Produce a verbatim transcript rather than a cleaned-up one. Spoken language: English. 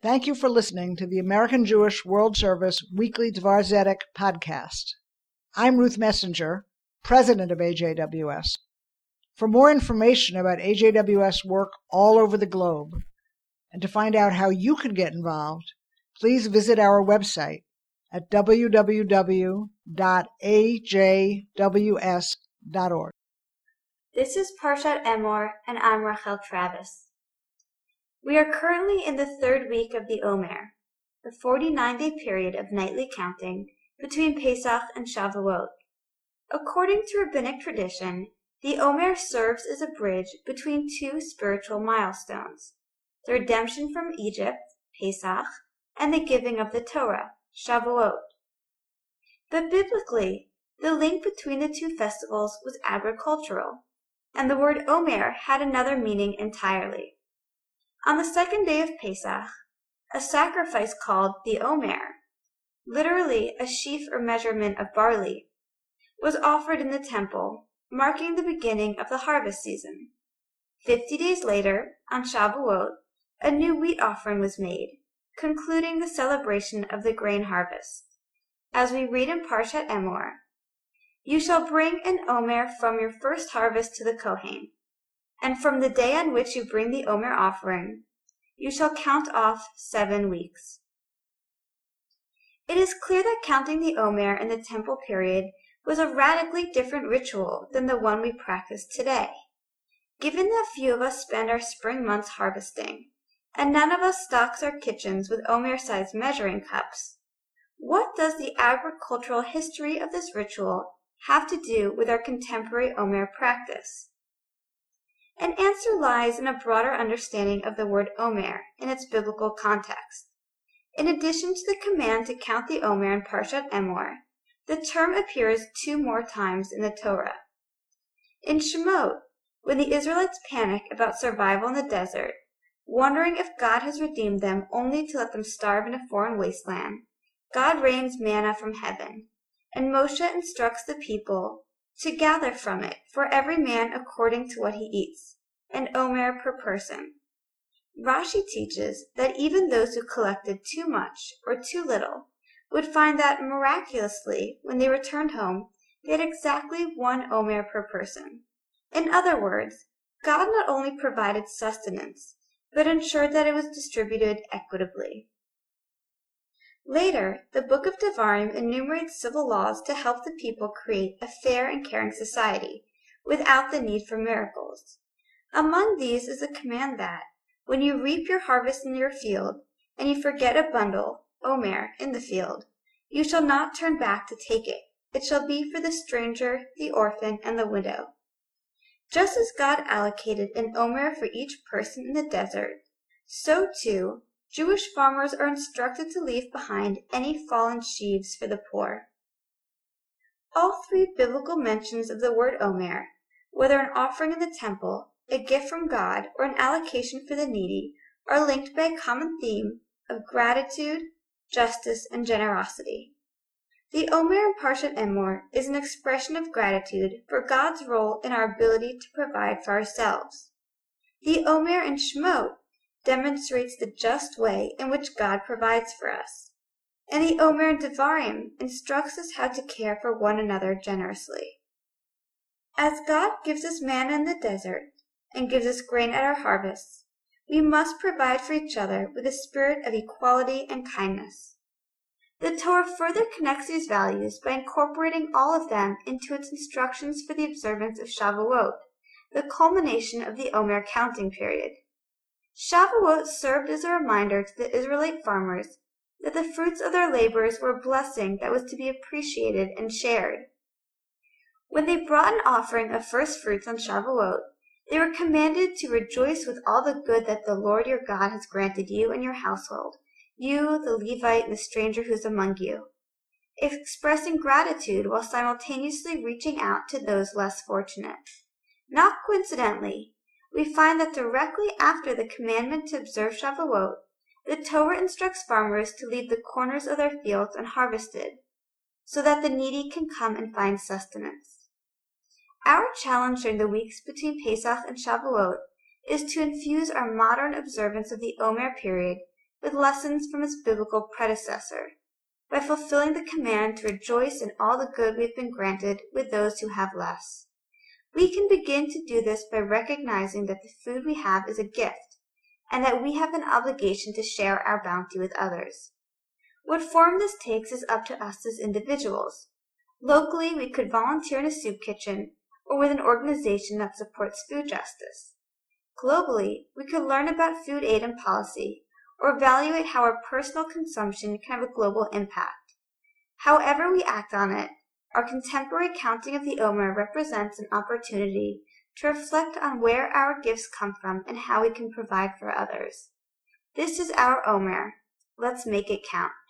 Thank you for listening to the American Jewish World Service Weekly Dvar Zedek podcast. I'm Ruth Messenger, president of A J W S. For more information about A J W S work all over the globe, and to find out how you can get involved, please visit our website at w w w dot a j w s dot org. This is Parshat Emor, and I'm Rachel Travis. We are currently in the third week of the Omer, the forty-nine day period of nightly counting between Pesach and Shavuot. According to rabbinic tradition, the Omer serves as a bridge between two spiritual milestones, the redemption from Egypt, Pesach, and the giving of the Torah, Shavuot. But biblically, the link between the two festivals was agricultural, and the word Omer had another meaning entirely. On the second day of Pesach, a sacrifice called the Omer, literally a sheaf or measurement of barley, was offered in the temple, marking the beginning of the harvest season. Fifty days later, on Shavuot, a new wheat offering was made, concluding the celebration of the grain harvest. As we read in Parshat Emor, "You shall bring an Omer from your first harvest to the Kohen, and from the day on which you bring the Omer offering, you shall count off seven weeks." It is clear that counting the Omer in the temple period was a radically different ritual than the one we practice today. Given that few of us spend our spring months harvesting, and none of us stocks our kitchens with Omer-sized measuring cups, what does the agricultural history of this ritual have to do with our contemporary Omer practice? An answer lies in a broader understanding of the word Omer in its biblical context. In addition to the command to count the Omer in Parshat Emor, the term appears two more times in the Torah. In Shemot, when the Israelites panic about survival in the desert, wondering if God has redeemed them only to let them starve in a foreign wasteland, God rains manna from heaven, and Moshe instructs the people to gather from it for every man according to what he eats, an Omer per person. Rashi teaches that even those who collected too much or too little would find that miraculously, when they returned home, they had exactly one Omer per person. In other words, God not only provided sustenance, but ensured that it was distributed equitably. Later, the Book of Devarim enumerates civil laws to help the people create a fair and caring society without the need for miracles. Among these is a command that, when you reap your harvest in your field, and you forget a bundle, Omer, in the field, you shall not turn back to take it. It shall be for the stranger, the orphan, and the widow. Just as God allocated an Omer for each person in the desert, so too, Jewish farmers are instructed to leave behind any fallen sheaves for the poor. All three biblical mentions of the word Omer, whether an offering in the temple, a gift from God, or an allocation for the needy, are linked by a common theme of gratitude, justice, and generosity. The Omer in Parshat Emor is an expression of gratitude for God's role in our ability to provide for ourselves. The Omer in Shemot demonstrates the just way in which God provides for us, and the Omer in Devarim instructs us how to care for one another generously. As God gives us manna in the desert and gives us grain at our harvests, we must provide for each other with a spirit of equality and kindness. The Torah further connects these values by incorporating all of them into its instructions for the observance of Shavuot, the culmination of the Omer counting period. Shavuot served as a reminder to the Israelite farmers that the fruits of their labors were a blessing that was to be appreciated and shared. When they brought an offering of first fruits on Shavuot, they were commanded to rejoice with all the good that the Lord your God has granted you and your household, you, the Levite, and the stranger who is among you, expressing gratitude while simultaneously reaching out to those less fortunate. Not coincidentally, we find that directly after the commandment to observe Shavuot, the Torah instructs farmers to leave the corners of their fields unharvested, so that the needy can come and find sustenance. Our challenge during the weeks between Pesach and Shavuot is to infuse our modern observance of the Omer period with lessons from its biblical predecessor, by fulfilling the command to rejoice in all the good we've been granted with those who have less. We can begin to do this by recognizing that the food we have is a gift, and that we have an obligation to share our bounty with others. What form this takes is up to us as individuals. Locally, we could volunteer in a soup kitchen or with an organization that supports food justice. Globally, we could learn about food aid and policy, or evaluate how our personal consumption can have a global impact. However we act on it, our contemporary counting of the Omer represents an opportunity to reflect on where our gifts come from and how we can provide for others. This is our Omer. Let's make it count.